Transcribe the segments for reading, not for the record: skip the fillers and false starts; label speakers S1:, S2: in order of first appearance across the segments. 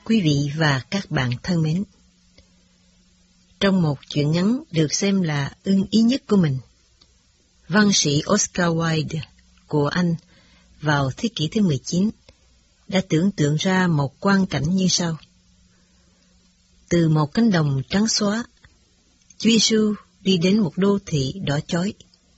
S1: Quý vị và các bạn thân mến, trong một truyện ngắn được xem là ưng ý nhất của mình, văn sĩ Oscar Wilde của Anh vào thế kỷ thứ 19 đã tưởng tượng ra một quang cảnh như sau. Từ một cánh đồng trắng xóa, Chúa Giêsu đi đến một đô thị đỏ chói.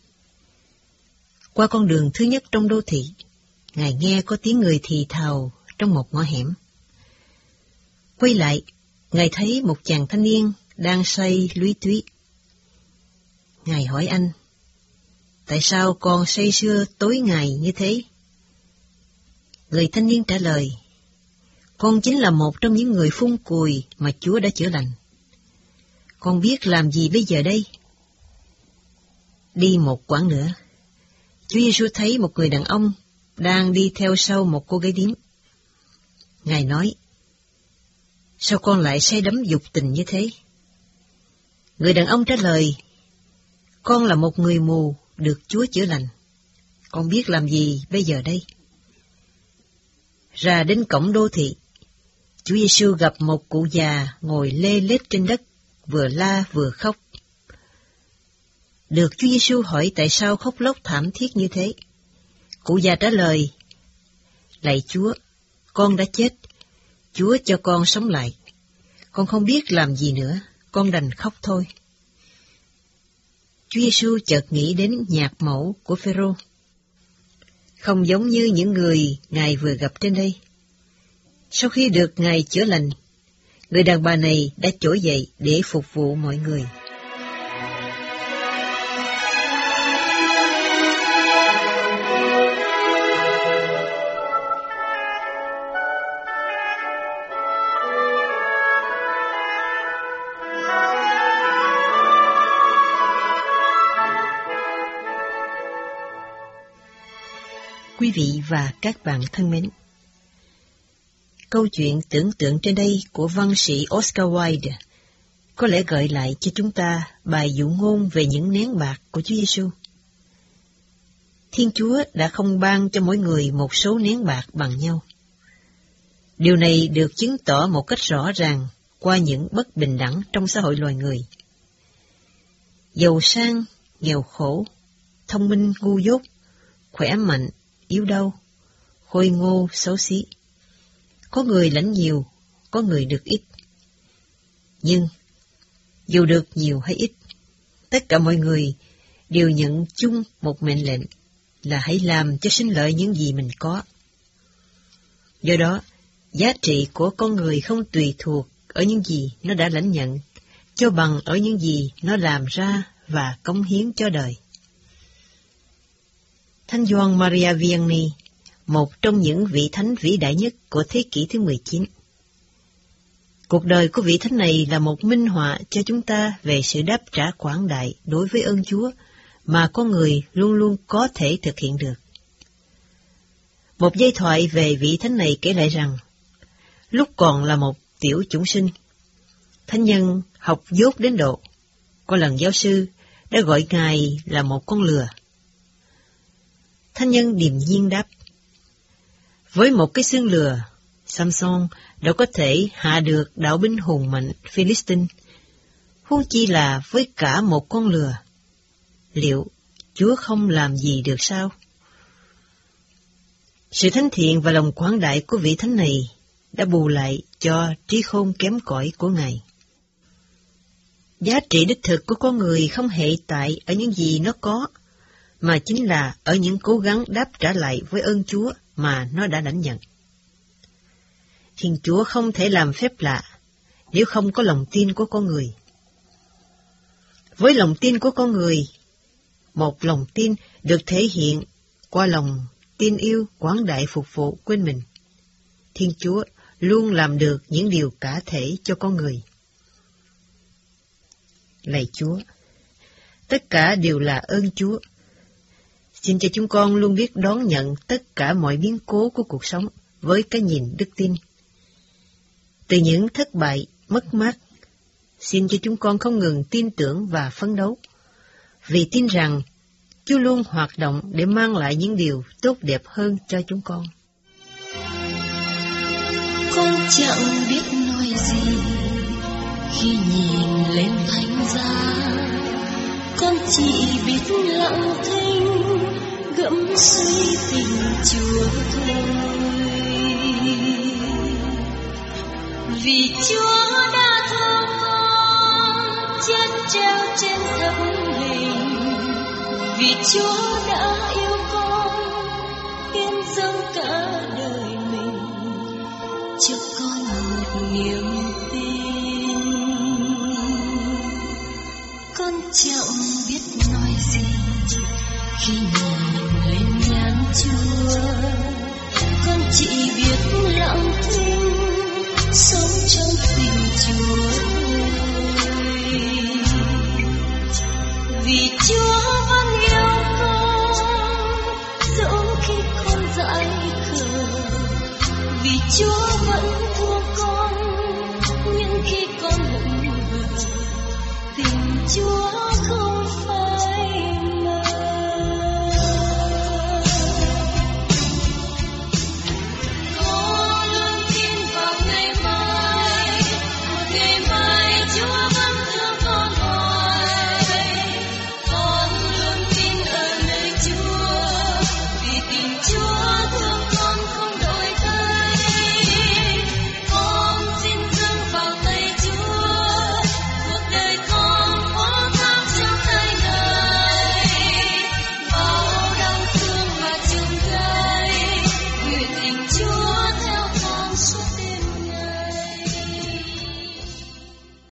S1: Qua con đường thứ nhất trong đô thị, Ngài nghe có tiếng người thì thào trong một ngõ hẻm. Quay lại, Ngài thấy một chàng thanh niên đang say lúy túy. Ngài hỏi anh, tại sao con say sưa tối ngày như thế? Người thanh niên trả lời, con chính là một trong những người phun cùi mà Chúa đã chữa lành. Con biết làm gì bây giờ đây? Đi một quãng nữa, Chúa Giêsu thấy một người đàn ông đang đi theo sau một cô gái điếm. Ngài nói, sao con lại say đắm dục tình như thế? Người đàn ông trả lời, con là một người mù được Chúa chữa lành. Con biết làm gì bây giờ đây? Ra đến cổng đô thị, Chúa Giêsu gặp một cụ già ngồi lê lết trên đất, vừa la vừa khóc. Được Chúa Giêsu hỏi tại sao khóc lóc thảm thiết như thế. Cụ già trả lời, lạy Chúa, con đã chết, Chúa cho con sống lại. Con không biết làm gì nữa, con đành khóc thôi. Chúa Giêsu chợt nghĩ đến nhạc mẫu của Phêrô. Không giống như những người Ngài vừa gặp trên đây. Sau khi được Ngài chữa lành, người đàn bà này đã trỗi dậy để phục vụ mọi người. Quý vị và các bạn thân mến, câu chuyện tưởng tượng trên đây của văn sĩ Oscar Wilde có lẽ gợi lại cho chúng ta bài dụ ngôn về những nén bạc của Chúa Giêsu. Thiên Chúa đã không ban cho mỗi người một số nén bạc bằng nhau. Điều này được chứng tỏ một cách rõ ràng qua những bất bình đẳng trong xã hội loài người. Giàu sang, nghèo khổ, thông minh ngu dốt, khỏe mạnh, yếu đau, khôi ngô, xấu xí. Có người lãnh nhiều, có người được ít. Nhưng, dù được nhiều hay ít, tất cả mọi người đều nhận chung một mệnh lệnh là hãy làm cho sinh lợi những gì mình có. Do đó, giá trị của con người không tùy thuộc ở những gì nó đã lãnh nhận, cho bằng ở những gì nó làm ra và cống hiến cho đời. Thánh Gioan Maria Vianney, một trong những vị thánh vĩ đại nhất của thế kỷ thứ 19. Cuộc đời của vị thánh này là một minh họa cho chúng ta về sự đáp trả quảng đại đối với ơn Chúa mà con người luôn luôn có thể thực hiện được. Một giai thoại về vị thánh này kể lại rằng, lúc còn là một tiểu chủng sinh, thánh nhân học dốt đến độ, có lần giáo sư đã gọi Ngài là một con lừa. Thánh nhân điềm nhiên đáp, với một cái xương lừa, Samson đã có thể hạ được đạo binh hùng mạnh Philistine, huống chi là với cả một con lừa. Liệu Chúa không làm gì được sao? Sự thánh thiện và lòng quảng đại của vị thánh này đã bù lại cho trí khôn kém cỏi của Ngài. Giá trị đích thực của con người không hệ tại ở những gì nó có, mà chính là ở những cố gắng đáp trả lại với ơn Chúa mà nó đã lãnh nhận. Thiên Chúa không thể làm phép lạ nếu không có lòng tin của con người. Với lòng tin của con người, một lòng tin được thể hiện qua lòng tin yêu quảng đại phục vụ quên mình. Thiên Chúa luôn làm được những điều cả thể cho con người. Lạy Chúa, tất cả đều là ơn Chúa. Xin cho chúng con luôn biết đón nhận tất cả mọi biến cố của cuộc sống với cái nhìn đức tin. Từ những thất bại, mất mát, xin cho chúng con không ngừng tin tưởng và phấn đấu, vì tin rằng Chúa luôn hoạt động để mang lại những điều tốt đẹp hơn cho chúng con.
S2: con chẳng biết nói gì khi nhìn lên thánh giá, con chỉ biết lặng thinh gẫm suy tình Chúa thôi. Vì Chúa đã thương con chết treo trên thập hình, vì Chúa đã yêu con hiến dâng cả đời mình cho con một niềm tin. Con chẳng biết nói gì khi nhìn lên nhan Chúa, con chỉ biết lặng thinh sống trong tình Chúa. Vì Chúa